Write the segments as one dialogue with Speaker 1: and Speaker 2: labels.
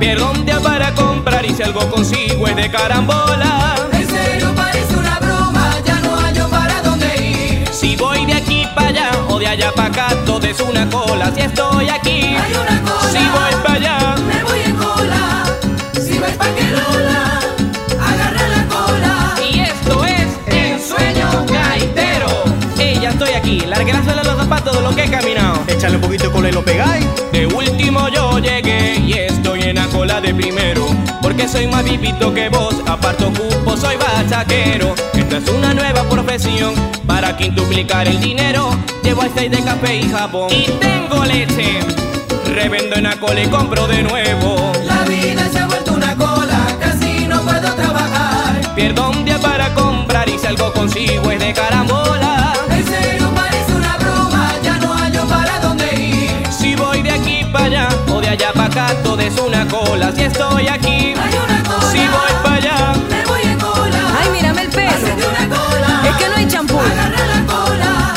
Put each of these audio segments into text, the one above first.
Speaker 1: Pierdo un día para comprar y si algo consigo es de carambola.
Speaker 2: En serio parece una broma, ya no hallo para dónde ir.
Speaker 1: Si voy de aquí para allá o de allá para acá, todo es una cola. Si estoy aquí,
Speaker 2: Hay una cola.
Speaker 1: si voy para allá,
Speaker 2: Me voy en cola. Si vais pa' que Lola, agarra la cola.
Speaker 1: y esto es
Speaker 2: El sueño gaitero.
Speaker 1: Ya estoy aquí, largué la suela de los zapatos de lo que he caminado.
Speaker 3: Échale un poquito de cola y lo pegáis.
Speaker 1: De último yo llegué y estoy en la cola de primero. Porque soy más vivito que vos, aparto cupo, soy bachaquero. Esta es una nueva profesión para quintuplicar el dinero. Llevo aceite de café y jabón y tengo leche. Revendo en la cola y compro de nuevo.
Speaker 2: La vida se ha vuelto una cola, casi no puedo trabajar.
Speaker 1: Pierdo un día para comprar y si algo consigo es de carambola.
Speaker 2: En serio parece una broma, ya no hallo para dónde ir.
Speaker 1: Si voy de aquí para allá o de allá para acá, todo es una cola. Si estoy aquí,
Speaker 2: Hay una cola.
Speaker 1: si voy para allá,
Speaker 2: Me voy en cola.
Speaker 4: Ay, mírame el pelo.
Speaker 2: Hacete una cola.
Speaker 4: Es que no hay champú.
Speaker 2: Agarra la cola.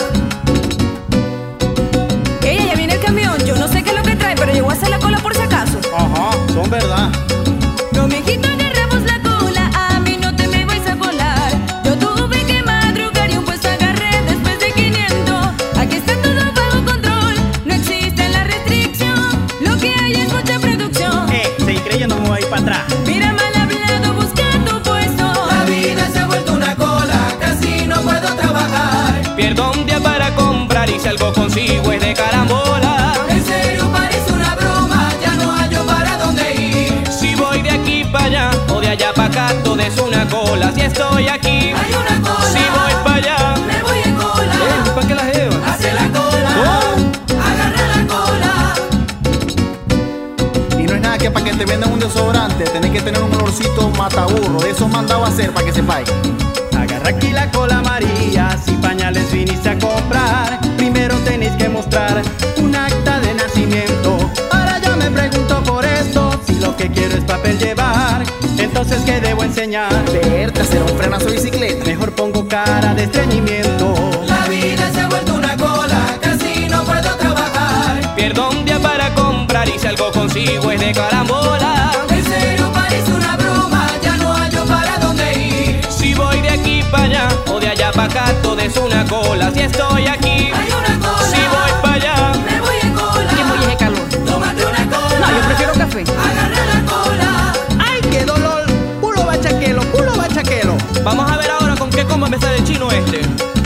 Speaker 4: Ella ya viene el camión. Yo no sé qué es lo que trae, pero yo voy a hacer la cola por si acaso.
Speaker 3: Ajá, son verdad.
Speaker 4: No, mijito, agarramos la cola. A mí no te me vais a colar. Yo tuve que madrugar y un puesto agarré después de 500. Aquí está todo bajo control. No existe la restricción. Lo que hay es mucha producción.
Speaker 3: Seguí creyendo, me voy a ir para atrás.
Speaker 4: Mira, mal hablado, busca tu puesto.
Speaker 2: La vida se ha vuelto una cola, casi no puedo trabajar.
Speaker 1: pierdo un día para comprar y si algo consigo es de carambola.
Speaker 2: En serio parece una broma, ya no hallo para dónde ir.
Speaker 1: Si voy de aquí para allá o de allá para acá, todo es una cola. Si estoy aquí,
Speaker 2: Hay una cola.
Speaker 1: si voy para allá,
Speaker 2: Me voy en cola.
Speaker 1: ¿para qué la llevas?
Speaker 2: Hace la cola. Agarra la cola.
Speaker 3: Y no es nada que para que te vendan un desodorante tenés que tener un olorcito mataburro. De eso mandaba a hacer para que sepáis. Agarra aquí la cola María, si pañales viniste a comprar, primero tenéis que mostrar un acta de nacimiento. Ahora yo me pregunto por esto, si lo que quiero es papel llevar, entonces ¿qué debo enseñar? Verte hacer un frenazo de bicicleta, mejor pongo cara de estreñimiento.
Speaker 2: La vida se ha vuelto una cola, casi no puedo trabajar.
Speaker 1: Pierdo un día para comprar y si algo consigo es de carambola.
Speaker 2: En serio parece una broma, ya no hallo para dónde ir.
Speaker 1: Si voy de aquí para allá o de allá para acá, todo es una cola. Si estoy aquí,
Speaker 2: Hay una cola.
Speaker 1: si voy para allá,
Speaker 2: Me voy en cola.
Speaker 4: ¿Qué muy de calor?
Speaker 2: Tómate una cola.
Speaker 4: No, yo prefiero café.
Speaker 2: Agarra la cola.
Speaker 3: ¡Ay, qué dolor! ¡Pulo bachaquelo, pulo bachaquelo!
Speaker 1: vamos a ver ahora con qué combo me sale el chino este.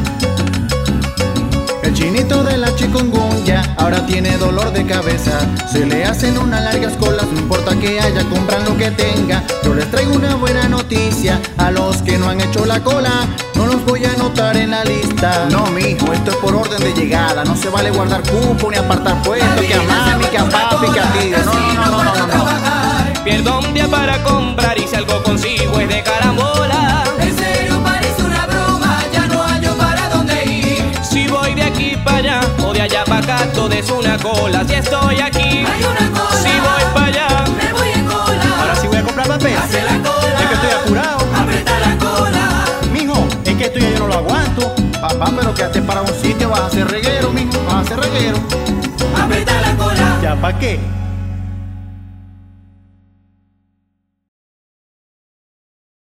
Speaker 3: El chinito de la chikungunya ahora tiene dolor de cabeza. Se le hacen unas largas colas, no importa que haya, compran lo que tenga. Yo les traigo una buena noticia a los que no han hecho la cola. No los voy a anotar en la lista. No, mijo, esto es por orden de llegada. No se vale guardar cupo ni apartar puestos. Que a mami, que a papi, que a ti. No.
Speaker 1: Pierdo un día para comprar y si algo consigo es de carambola.
Speaker 2: En serio parece una broma, ya no hallo para dónde ir.
Speaker 1: Si voy de aquí para allá o de allá para acá, todo es una cola. Si estoy aquí,
Speaker 2: Hay una cola.
Speaker 1: si voy para allá,
Speaker 2: Me voy en cola.
Speaker 3: Ahora sí voy a comprar papel.
Speaker 2: Hace la cola.
Speaker 3: Es que estoy apurado.
Speaker 2: Aprieta la cola.
Speaker 3: Mijo, es que esto ya yo no lo aguanto. Papá, pero quédate para un sitio, vas a hacer reguero, mijo, vas a hacer reguero.
Speaker 2: Aprieta la cola.
Speaker 3: ¿Ya para qué?